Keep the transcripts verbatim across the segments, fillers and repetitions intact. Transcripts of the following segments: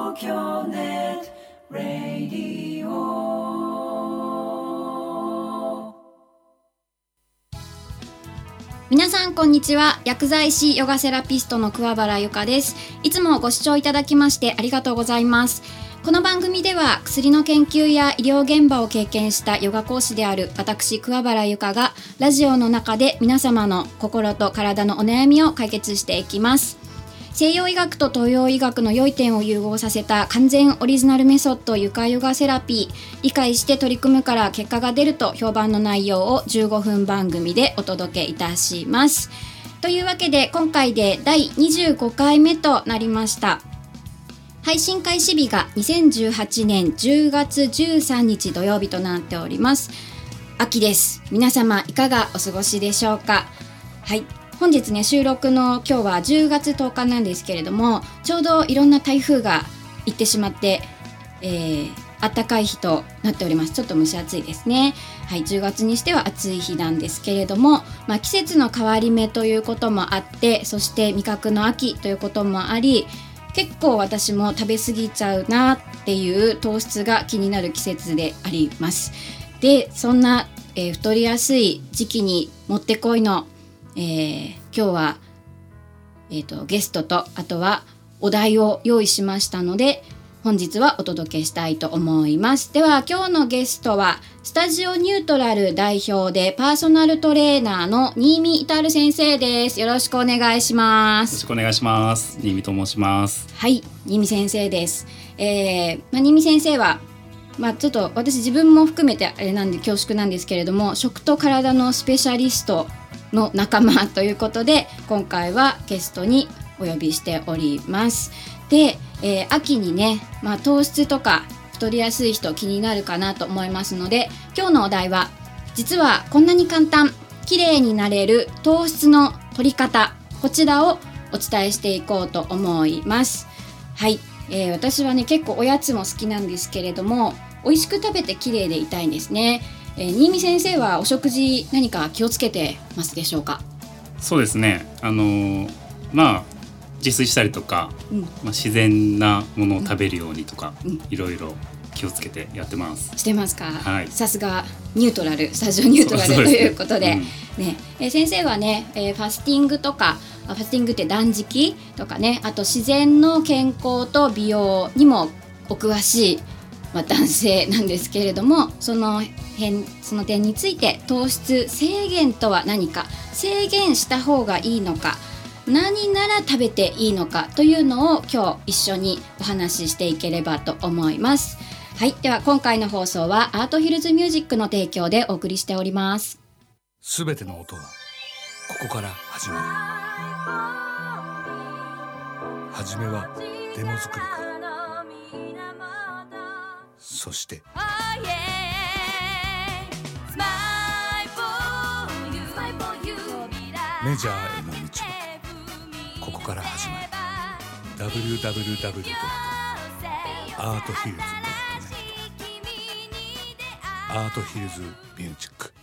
東京ネットラディオ。 皆さんこんにちは。薬剤師ヨガセラピストの桑原由香です。いつもご視聴いただきましてありがとうございます。この番組では薬の研究や医療現場を経験したヨガ講師である私桑原由香がラジオの中で皆様の心と体のお悩みを解決していきます。西洋医学と東洋医学の良い点を融合させた完全オリジナルメソッド由香ヨガセラピー、理解して取り組むから結果が出ると評判の内容をじゅうごふん番組でお届けいたします。というわけで今回でだいにじゅうごかいめとなりました。配信開始日がにせんじゅうはちねんじゅうがつじゅうさんにち土曜日となっております。秋です。皆様いかがお過ごしでしょうか。はい、本日ね収録の今日はじゅうがつとおかなんですけれども、ちょうどいろんな台風が行ってしまって、えー、暖かい日となっております。ちょっと蒸し暑いですね。はい、じゅうがつにしては暑い日なんですけれども、まあ、季節の変わり目ということもあって、そして味覚の秋ということもあり、結構私も食べ過ぎちゃうなっていう糖質が気になる季節であります。で、そんな、えー、太りやすい時期にもってこいの、えー、今日は、えーと、ゲストとあとはお題を用意しましたので、本日はお届けしたいと思います。では今日のゲストはスタジオニュートラル代表でパーソナルトレーナーの新見至先生です。よろしくお願いします。 よろしくお願いします。新見と申します。 はい、新見先生です。えーまあ、新見先生は、まあ、ちょっと私自分も含めてあれなんで恐縮なんですけれども、食と体のスペシャリストの仲間ということで今回はゲストにお呼びしております。で、えー、秋にね、まあ、糖質とか太りやすい人気になるかなと思いますので、今日のお題は実はこんなに簡単、綺麗になれる糖質の取り方、こちらをお伝えしていこうと思います。はい、えー、私はね結構おやつも好きなんですけれども、美味しく食べて綺麗でいたいんですね。えー、新見先生はお食事何か気をつけてますでしょうか。 そうですね、あのー、まあ自炊したりとか、うんまあ、自然なものを食べるようにとか、うん、いろいろ気をつけてやってます。 してますか。 はい、 さすがニュートラル、スタジオニュートラルということで、うんねえー、先生はね、えー、ファスティングとか、ファスティングって断食とかね、あと自然の健康と美容にもお詳しい、まあ、男性なんですけれども、その辺その点について糖質制限とは何か、制限した方がいいのか、何なら食べていいのかというのを今日一緒にお話ししていければと思います。はい、では今回の放送はアートヒルズミュージックの提供でお送りしております。 すべての音はここから始まる。はじめはデモ作りから、そしてメジャーへの道はここから始まる。 ダブリューダブリューダブリュードットアートヒルズドットネット アートヒルズミュージック。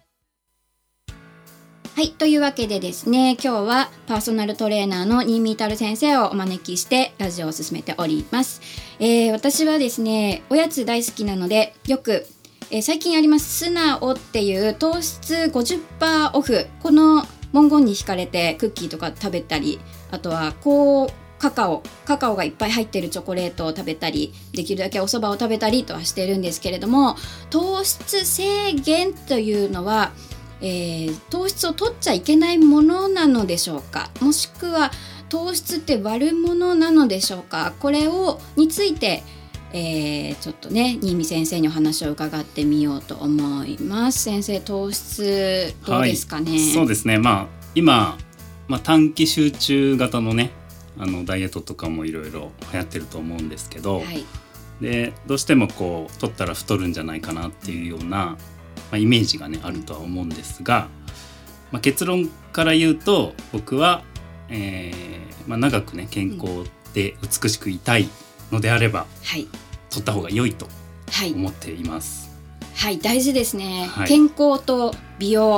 はい、というわけでですね、今日はパーソナルトレーナーの新見至先生をお招きしてラジオを進めております。えー、私はですねおやつ大好きなので、よく、えー、最近ありますスナオっていう糖質 ごじゅっパーセント オフ、この文言に惹かれてクッキーとか食べたり、あとは高カカオカカオがいっぱい入ってるチョコレートを食べたり、できるだけお蕎麦を食べたりとはしてるんですけれども、糖質制限というのは、えー、糖質を取っちゃいけないものなのでしょうか、もしくは糖質って悪者なのでしょうか。これをについて、えー、ちょっとね新見先生にお話を伺ってみようと思います。先生、糖質どうですかね。 はい、そうですね、まあ、今、まあ、短期集中型のねあのダイエットとかもいろいろ流行ってると思うんですけど、はい、でどうしてもこう取ったら太るんじゃないかなっていうような、まあ、イメージがねあるとは思うんですが、まあ、結論から言うと僕は、えーまあ、長くね健康で美しくいたいのであれば、はい、取った方が良いと思っています。 はい、はい、大事ですね、 はい、 健康と美容、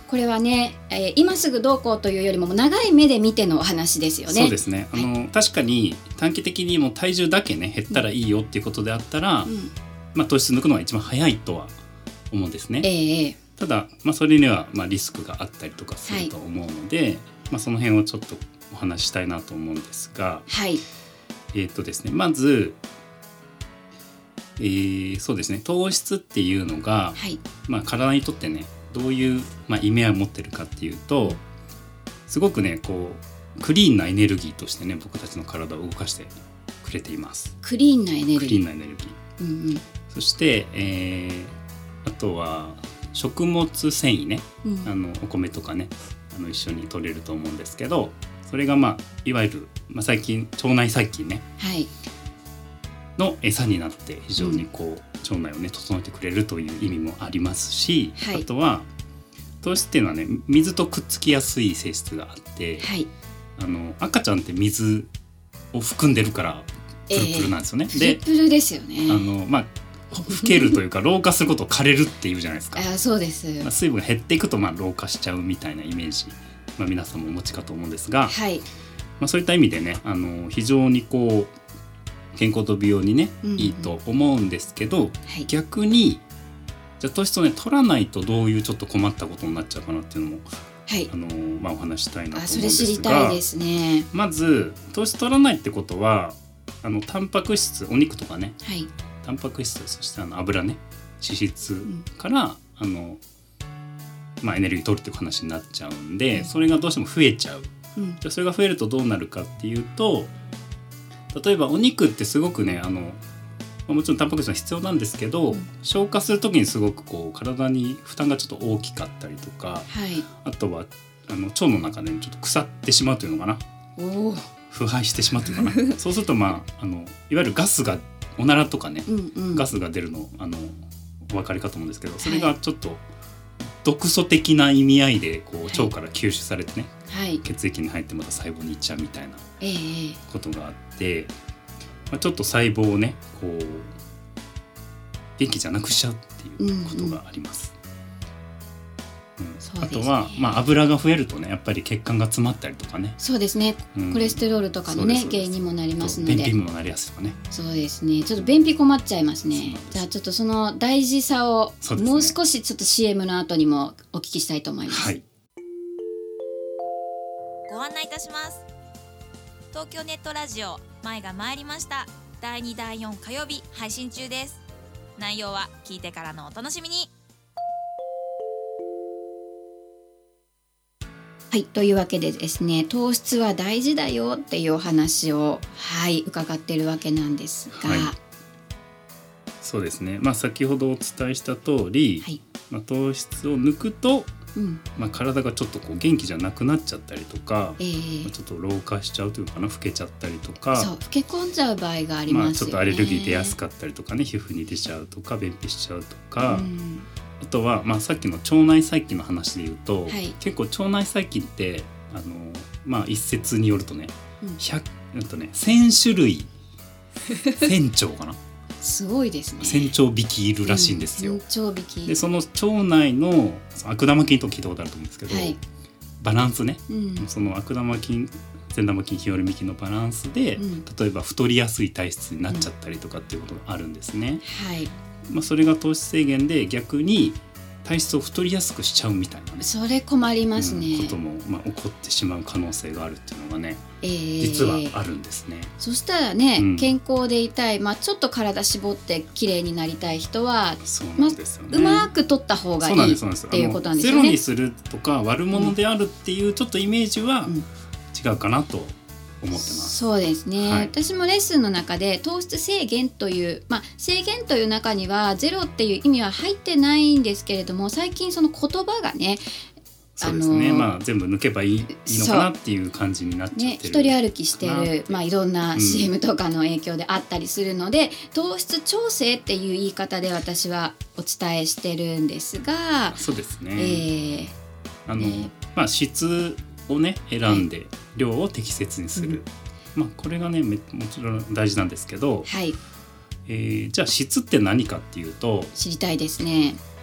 これはね、えー、今すぐどうこうというよりも長い目で見てのお話ですよね。 そうですね、あの、はい、確かに短期的にも体重だけね減ったらいいよっていうことであったら、うんまあ、糖質抜くのが一番早いとは思うんですね、えー、ただ、まあ、それにはまあリスクがあったりとかすると思うので、はいまあ、その辺をちょっとお話ししたいなと思うんですが、はいえーとですね、まず、えー、そうですね糖質っていうのが、はいまあ、体にとってねどういう、まあ、意味合いを持ってるかっていうとすごくねこうクリーンなエネルギーとしてね僕たちの体を動かしてくれています。 クリーンなエネルギークリーンなエネルギー、うんうん、そして、えー、あとは食物繊維ね、うん、あのお米とかねあの一緒に取れると思うんですけどそれが、まあ、いわゆる、まあ、最近腸内細菌ね、はい、の餌になって非常にこう、うん腸内をね整えてくれるという意味もありますし、はい、あとは糖質っていうのはね水とくっつきやすい性質があって、はい、あの赤ちゃんって水を含んでるからプルプルなんですよね、 えー、でプルプルですよね。 あのまあ老けるというか老化することを枯れるっていうじゃないですか。 あそうです、 まあ、水分が減っていくとまあ老化しちゃうみたいなイメージ、まあ、皆さんもお持ちかと思うんですが、はいまあ、そういった意味でねあの非常にこう健康と美容にね、うんうん、いいと思うんですけど、はい、逆にじゃあ糖質をね取らないとどういうちょっと困ったことになっちゃうかなっていうのも、はいあのまあ、お話したいなと思うんですが、 あそれ知りたいですね。 まず糖質取らないってことはあのタンパク質お肉とかね、はい、タンパク質そしてあの油ね脂質から、うん、あのまあ、エネルギー取るっていう話になっちゃうんで、うん、それがどうしても増えちゃう、うん、じゃあそれが増えるとどうなるかっていうと例えばお肉ってすごくねあのもちろんタンパク質は必要なんですけど、うん、消化するときにすごくこう体に負担がちょっと大きかったりとか、はい、あとはあの腸の中でちょっと腐ってしまうというのかなお腐敗してしまうというのかなそうすると、まあ、あのいわゆるガスがおならとかね、うんうん、ガスが出るのあのお分かりかと思うんですけどそれがちょっと毒素的な意味合いでこう腸から吸収されてね、はい、血液に入ってまた細胞に行っちゃうみたいなことがあって、まあ、ちょっと細胞をねこう元気じゃなくしちゃうっていうことがあります、うんうんうん、あとは、まあ、油が増えるとねやっぱり血管が詰まったりとかねそうですね、うん、コレステロールとかのね原因にもなりますので便秘にもなりやすいとかねそうですねちょっと便秘困っちゃいますね。じゃあちょっとその大事さをもう少しちょっと シーエム の後にもお聞きしたいと思います、はい、 ご案内いたします。東京ネットラジオ前が参りましただいにだいよん火曜日配信中です。内容は聞いてからのお楽しみに。 はいというわけでですね糖質は大事だよっていうお話をはい伺っているわけなんですが、はい、 そうですね、まあ、先ほどお伝えした通り、はいまあ、糖質を抜くと、うんまあ、体がちょっとこう元気じゃなくなっちゃったりとか、えーまあ、ちょっと老化しちゃうというかな老けちゃったりとかそう老け込んじゃう場合がありますよね、まあ、 ちょっとアレルギー出やすかったりとかね皮膚に出ちゃうとか便秘しちゃうとか、うんあとは、まあ、さっきの腸内細菌の話で言うと、はい、結構腸内細菌ってあの、まあ、一説によるとね、うんひゃくえっとね、せん種類せん腸かなすごいですねせん腸匹いるらしいんですよ、 うん、せん腸匹でその腸内の悪玉菌と聞いたことあると思うんですけど、はい、バランスね、うん、その悪玉菌善玉菌日和見菌のバランスで、うん、例えば太りやすい体質になっちゃったりとかっていうことがあるんですね、うんはいまあ、それが糖質制限で逆に体質を太りやすくしちゃうみたいなねそれ困りますね、 うん、ことも、まあ、起こってしまう可能性があるっていうのがね、えー、実はあるんですね。 そしたらね、うん、健康でいたい、まあ、ちょっと体絞って綺麗になりたい人はそうなんですよね、 まあ、うまく取った方がいいっていうことなんですよね。 ゼロにするとか悪者であるっていうちょっとイメージは違うかなと思ってます。 そうですね、はい、私もレッスンの中で糖質制限という、まあ、制限という中にはゼロっていう意味は入ってないんですけれども最近その言葉がねそうですね、まあ、全部抜けばいい、いいのかなっていう感じになっちゃってる、ね、 一人歩きしてる、まあ、いろんな シーエム とかの影響であったりするので、うん、糖質調整っていう言い方で私はお伝えしてるんですがそうですね、えーあのねまあ、質をね選んで量を適切にする、うんまあ、これがねもちろん大事なんですけど、はいえー、じゃあ質って何かっていうと知りたいですね。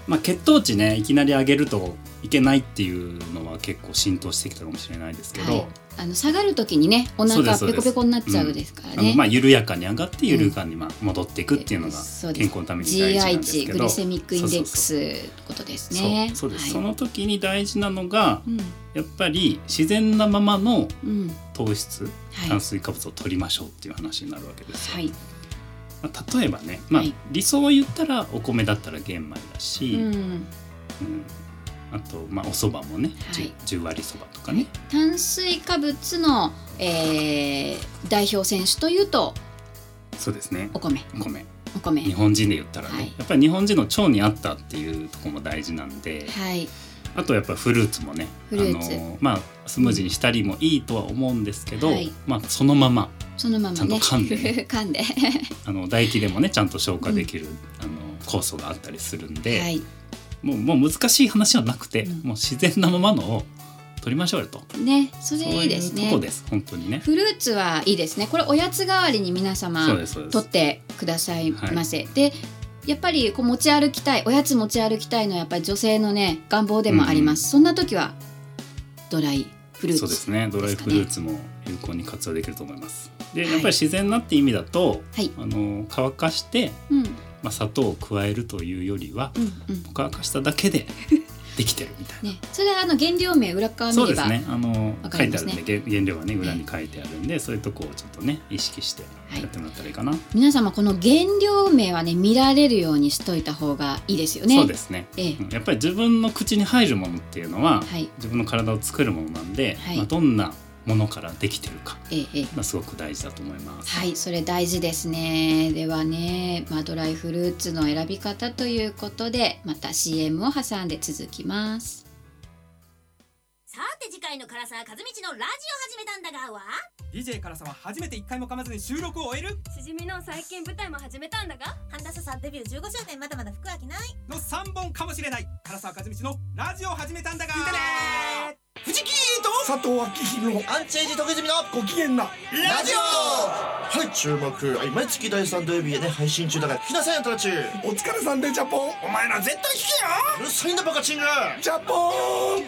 まあ、血糖値ねいきなり上げるといけないっていうのは結構浸透してきたかもしれないですけど、 はい、あの下がる時にねお腹ペコペコになっちゃうですからね、うん、あのまあ緩やかに上がって緩やかにまあ戻っていくっていうのが健康のために大事なんですけど、 ジーアイ 値グリセミックインデックスってことですね。 そうそうです、 はい、 その時に大事なのが、 うん、 やっぱり自然なままの糖質、 うんはい、 炭水化物を取りましょうっていう話になるわけですよ、 はいまあ、例えばね、まあはい、理想を言ったらお米だったら玄米だし、うんうん、あと、まあ、お蕎麦もね、はい、じゅう割蕎麦とかね、 炭水化物の、えー、代表選手というとそうですねお米お米お米日本人で言ったらね、はい、やっぱり日本人の腸に合ったっていうところも大事なんで、 はい、 あとやっぱりフルーツもねフルーツあの、まあ、スムージーにしたりもいいとは思うんですけど、 はいまあ、そのままそのままねちゃんと噛んで、ね、 噛んであの唾液でもねちゃんと消化できる、うん、あの酵素があったりするんで、はい、もう、もう難しい話はなくて、うん、もう自然なままのを取りましょうよとね、それいいですね。 そういうとこです本当にね。 フルーツはいいですね。これおやつ代わりに皆様取ってくださいませ。はい、でやっぱりこう持ち歩きたいおやつ持ち歩きたいのはやっぱり女性のね願望でもあります。うん、そんな時はドライフルーツ、 そうですね。ドライフルーツも有効に活用できると思います。でやっぱり自然なって意味だと、はい、あの乾かして、うんまあ、砂糖を加えるというよりは、うんうん、乾かしただけでできてるみたいな、ね、 それはあの原料名裏側見ればそうですね、あの分書いてあるんで原料はね裏に書いてあるんで、ね、そういうとこをちょっとね意識してやってもらったらいいかな、はい、 皆様この原料名はね見られるようにしといた方がいいですよね。そうですね、ええ、やっぱり自分の口に入るものっていうのは、はい、自分の体を作るものなんで、はいまあ、どんなものからできてるか、ええまあ、すごく大事だと思います。 はい、それ大事ですね。ではね、まあ、ドライフルーツの選び方ということでまた シーエム を挟んで続きます。 さて次回の唐沢和道のラジオ始めたんだがはディージェー 唐沢初めていっかいも噛まずに収録を終えるしじみの最近舞台も始めたんだが神田さんデビューじゅうごしゅうねんまだまだ服飽きないのさんぼんかもしれない唐沢和道のラジオ始めたんだが聞いてねー藤木と佐藤明宏アンチエイジ徳泉のご機嫌なラジオはい注目、はい、毎月だいさん土曜日でね配信中だから聞きなさいよトラチお疲れさんでジャポンお前ら絶対聞けようるさいんだバカチングジャポン。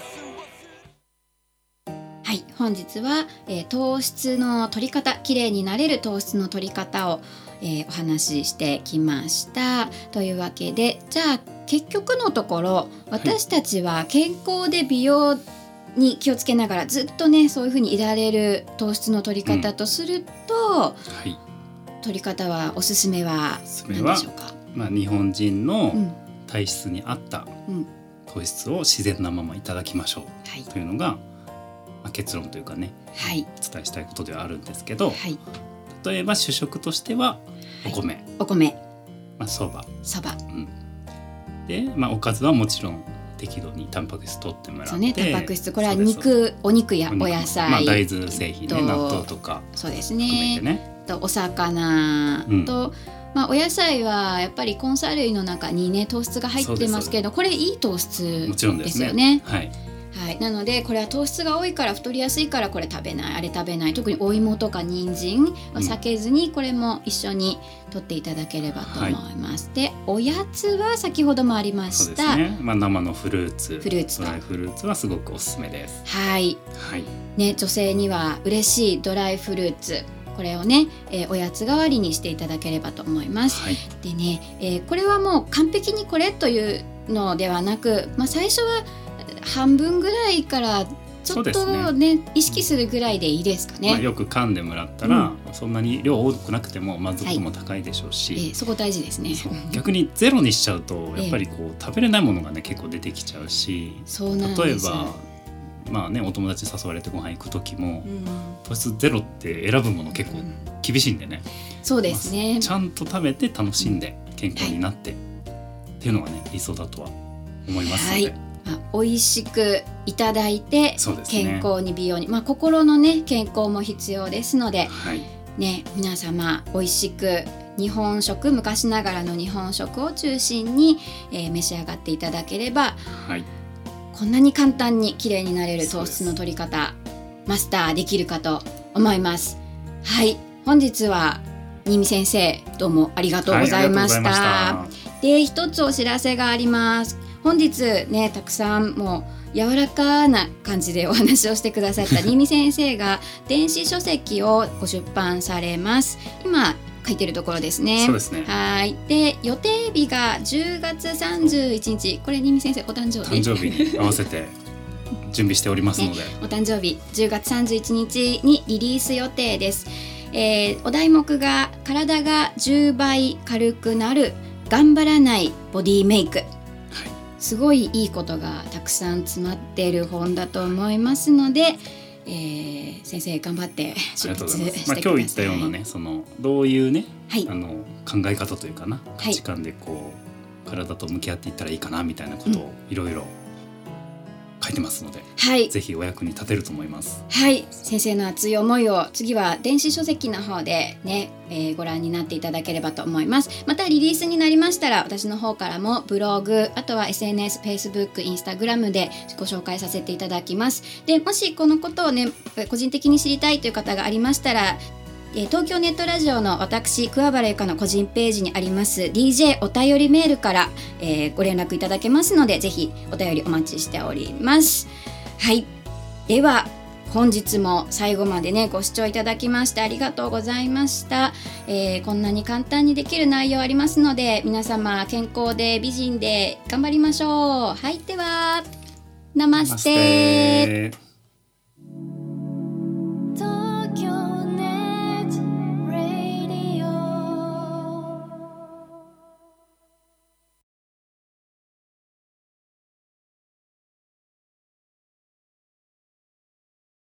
はい、本日は、えー、糖質の取り方きれいになれる糖質の取り方を、えー、お話ししてきましたというわけでじゃあ結局のところ私たちは健康で美容に気をつけながらずっとねそういうふうにいられる糖質の取り方とすると、うんはい、取り方はおすすめは何でしょうか。 まあ、日本人の体質に合った糖質を自然なままいただきましょう、はい、というのがまあ、結論というかね、はい、お伝えしたいことではあるんですけど、はい、例えば主食としてはお米、はい、 お米、 まあ、そば、 そば、 うん、で、まあ、おかずはもちろん適度にタンパク質取ってもらって、 そうね、タンパク質これは肉、お肉やお野菜、 まあ、大豆製品ね、納豆とかそうですね、ねとお魚と、うんまあ、お野菜はやっぱり根菜類の中にね糖質が入ってますけどこれいい糖質ですよね。はいはい、なのでこれは糖質が多いから太りやすいからこれ食べないあれ食べない特にお芋とか人参を避けずにこれも一緒に取っていただければと思います、はい、でおやつは先ほどもありました、 そうですね、まあ、生のフルーツフルーツドライフルーツはすごくおすすめです。 はい、はいね、女性には嬉しいドライフルーツこれをね、えー、おやつ代わりにしていただければと思います、はい、でね、えー、これはもう完璧にこれというのではなく、まあ、最初は半分ぐらいからちょっと ね, ね意識するぐらいでいいですかね、 まあ、よく噛んでもらったら、うん、そんなに量多くなくても満足度も高いでしょうし、 はいえー、そこ大事ですね。 逆にゼロにしちゃうとやっぱりこう、えー、食べれないものがね結構出てきちゃうし、 そうなんです。 例えばまあね、お友達に誘われてご飯行く時も、うん、糖質ゼロって選ぶもの結構厳しいんでね、 うん、そうですね、 まあ、ちゃんと食べて楽しんで健康になって、はい、っていうのがね理想だとは思いますので、はいまあ、美味しくいただいて、ね、健康に美容に、まあ、心の、ね、健康も必要ですので、はいね、皆様美味しく日本食昔ながらの日本食を中心に、えー、召し上がっていただければ、はいこんなに簡単に綺麗になれる糖質の取り方マスターできるかと思います。はい、本日は新見先生どうもありがとうございました。はい、で一つお知らせがあります。 本日ねたくさんもう柔らかな感じでお話をしてくださった新見先生が電子書籍をご出版されます。今書いてるところですね。 そうですね。 はい。で予定日がじゅうがつさんじゅういちにち、これ新見先生お誕生日誕生日に合わせて準備しておりますので、ね、 お誕生日じゅうがつさんじゅういちにちにリリース予定です。えー、お題目が体がじゅうばい軽くなる頑張らないボディメイク、はい、すごいいいことがたくさん詰まっている本だと思いますので、えー、先生頑張って執筆してください。 まあ、今日言ったようなねそのどういうね、 はい、 あの考え方というかな価値観でこう、はい、体と向き合っていったらいいかなみたいなことをいろいろ書いてますので、 はい、 ぜひお役に立てると思います。 はい、先生の熱い思いを次は電子書籍の方でね、えー、ご覧になっていただければと思います。またリリースになりましたら私の方からもブログ、あとは エスエヌエス、Facebook、Instagram でご紹介させていただきます。でもしこのことをね個人的に知りたいという方がありましたら、東京ネットラジオの私桑原由香の個人ページにあります ディージェー お便りメールから、えー、ご連絡いただけますので、ぜひお便りお待ちしております。はい、では本日も最後までねご視聴いただきましてありがとうございました。えー、こんなに簡単にできる内容ありますので、皆様健康で美人で頑張りましょう。はい、ではナマステ。